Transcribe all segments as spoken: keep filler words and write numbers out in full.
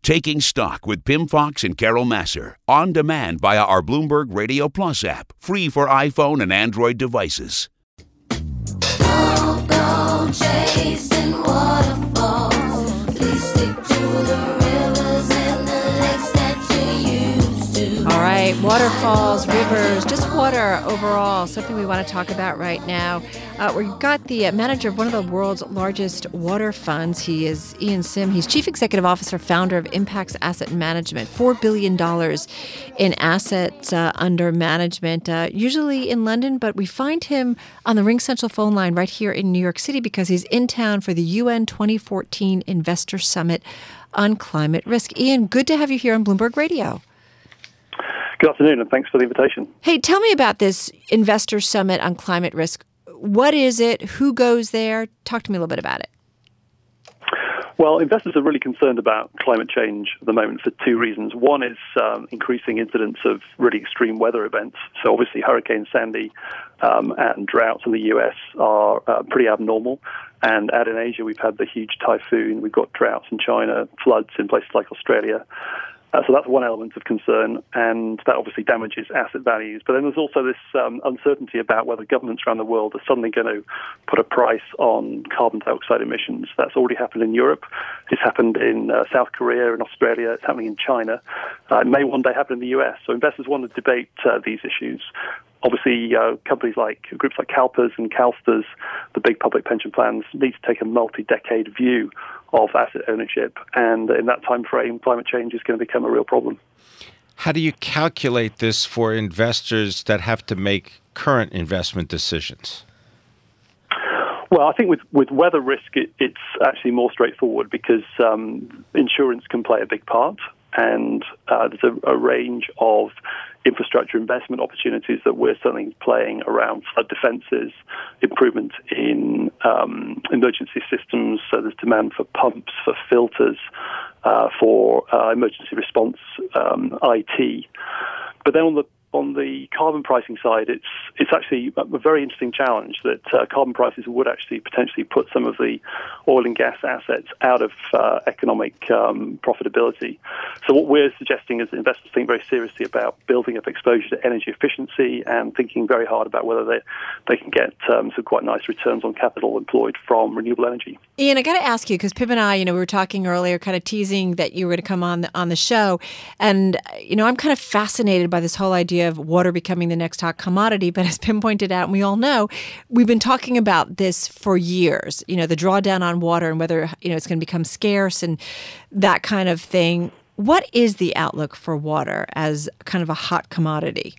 Taking Stock with Pimm Fox and Carol Massar. On demand via our Bloomberg Radio Plus app. Free for iPhone and Android devices. Go, go, chasing waterfalls. Please stick to the rivers and the lakes that you used to. All right, waterfalls, rivers, just water overall, something we want to talk about right now. Uh, we've got the uh, manager of one of the world's largest water funds. He is Ian Simm. He's Chief Executive Officer, founder of Impax Asset Management, four billion dollars in assets uh, under management, uh, usually in London, but we find him on the RingCentral phone line right here in New York City because he's in town for the U N twenty fourteen Investor Summit on Climate Risk. Ian, good to have you here on Bloomberg Radio. Good afternoon, and thanks for the invitation. Hey, tell me about this Investor Summit on Climate Risk. What is it? Who goes there? Talk to me a little bit about it. Well, investors are really concerned about climate change at the moment for two reasons. One is um, increasing incidence of really extreme weather events. So obviously Hurricane Sandy um, and droughts in the U S are uh, pretty abnormal. And out in Asia, we've had the huge typhoon. We've got droughts in China, floods in places like Australia. Uh, so that's one element of concern, and that obviously damages asset values. But then there's also this um, uncertainty about whether governments around the world are suddenly going to put a price on carbon dioxide emissions. That's already happened in Europe. It's happened in uh, South Korea and Australia. It's happening in China. Uh, it may one day happen in the U S. So investors want to debate uh, these issues. Obviously, uh, companies like groups like CalPERS and CalSTRS, the big public pension plans, need to take a multi-decade view of asset ownership. And in that time frame, climate change is going to become a real problem. How do you calculate this for investors that have to make current investment decisions? Well, I think with, with weather risk, it, it's actually more straightforward because um, insurance can play a big part. And uh, there's a, a range of infrastructure investment opportunities that we're certainly playing around flood defenses, improvement in um, emergency systems. So there's demand for pumps, for filters, uh, for uh, emergency response um, I T. But then on the on the carbon pricing side, it's it's actually a very interesting challenge that uh, carbon prices would actually potentially put some of the oil and gas assets out of uh, economic um, profitability. So what we're suggesting is that investors think very seriously about building up exposure to energy efficiency and thinking very hard about whether they, they can get um, some quite nice returns on capital employed from renewable energy. Ian, I got to ask you, because Pip and I, you know, we were talking earlier, kind of teasing that you were going to come on the, on the show. And, you know, I'm kind of fascinated by this whole idea of water becoming the next hot commodity. But as Pim pointed out, and we all know, we've been talking about this for years, you know, the drawdown on water and whether, you know, it's going to become scarce and that kind of thing. What is the outlook for water as kind of a hot commodity?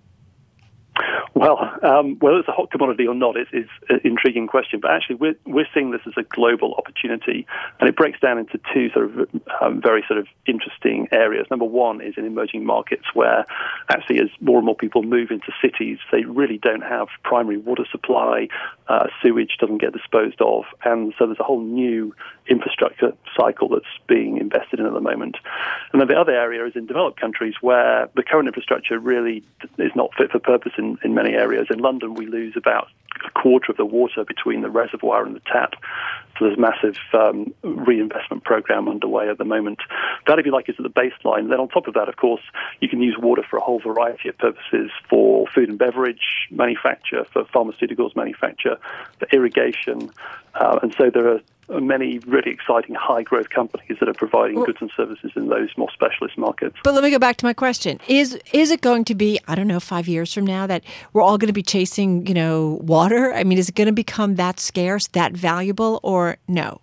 Well, um, whether it's a hot commodity or not is, is an intriguing question. But actually, we're we're seeing this as a global opportunity, and it breaks down into two sort of um, very sort of interesting areas. Number one is in emerging markets, where actually as more and more people move into cities, they really don't have primary water supply. Uh, sewage doesn't get disposed of, and so there's a whole new infrastructure cycle that's being invested in at the moment. And then the other area is in developed countries where the current infrastructure really is not fit for purpose in, in many areas. In London, we lose about a quarter of the water between the reservoir and the tap. So there's a massive um, reinvestment program underway at the moment. That, if you like, is at the baseline. Then on top of that, of course, you can use water for a whole variety of purposes, for food and beverage manufacture, for pharmaceuticals manufacture, for irrigation. Uh, and so there are many really exciting high-growth companies that are providing well, goods and services in those more specialist markets. But let me go back to my question. Is is it going to be, I don't know, five years from now that we're all going to be chasing, you know, water? I mean, is it going to become that scarce, that valuable, or no?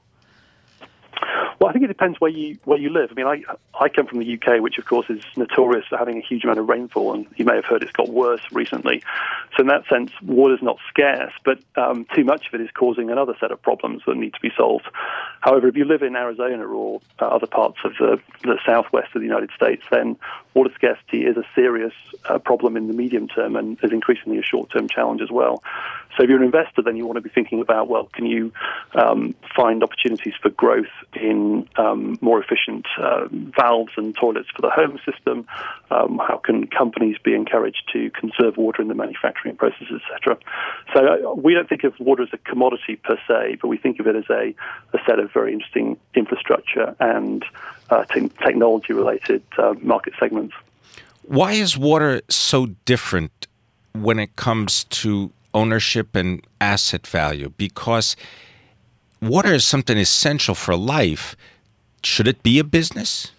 Well, I think it depends where you where you live. I mean, I I come from the U K, which of course is notorious for having a huge amount of rainfall, and you may have heard it's got worse recently. So in that sense, water's not scarce, but um, too much of it is causing another set of problems that need to be solved. However, if you live in Arizona or uh, other parts of the, the southwest of the United States, then water scarcity is a serious uh, problem in the medium term and is increasingly a short-term challenge as well. So if you're an investor, then you want to be thinking about, well, can you um, find opportunities for growth in on um, more efficient uh, valves and toilets for the home system? Um, how can companies be encouraged to conserve water in the manufacturing process, et cetera? So uh, we don't think of water as a commodity per se, but we think of it as a, a set of very interesting infrastructure and uh, te- technology-related uh, market segments. Why is water so different when it comes to ownership and asset value? Because water is something essential for life. Should it be a business?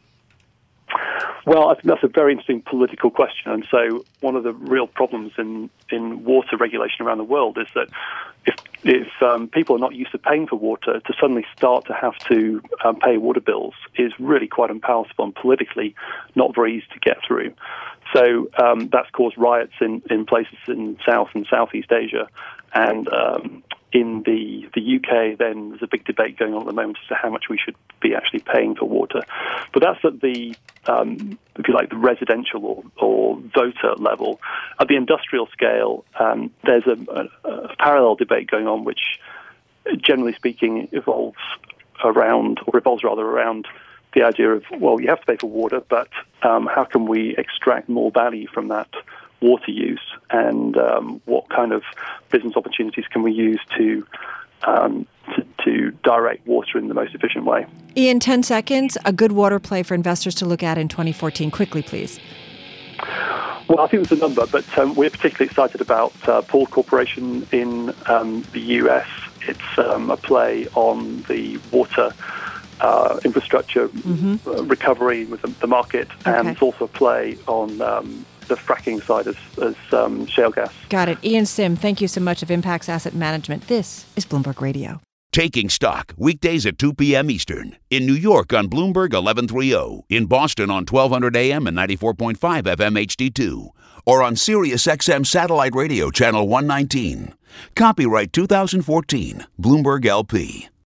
Well, I think that's a very interesting political question. And so one of the real problems in, in water regulation around the world is that if, if um, people are not used to paying for water, to suddenly start to have to um, pay water bills is really quite unpalatable and politically not very easy to get through. So um, that's caused riots in, in places in South and Southeast Asia. And um, in the, the U K, then there's a big debate going on at the moment as to how much we should be actually paying for water. But that's at the, um, if you like, the residential or, or voter level. At the industrial scale, um, there's a, a, a parallel debate going on, which, generally speaking, evolves around, or revolves rather around the idea of, well, you have to pay for water, but um, how can we extract more value from that water use, and um, what kind of business opportunities can we use to, um, to to direct water in the most efficient way? Ian, ten seconds, a good water play for investors to look at in twenty fourteen. Quickly, please. Well, I think there's a number, but um, we're particularly excited about uh, Paul Corporation in um, the U S. It's um, a play on the water uh, infrastructure mm-hmm. uh, recovery with the, the market, okay. and it's also a play on um, the fracking side as, as um, shale gas. Got it. Ian Sim, thank you so much, of Impax Asset Management. This is Bloomberg Radio. Taking Stock, weekdays at two p.m. Eastern. In New York on Bloomberg eleven thirty. In Boston on twelve hundred A M and ninety-four point five F M H D two. Or on Sirius X M Satellite Radio Channel one nineteen. Copyright two thousand fourteen. Bloomberg L P.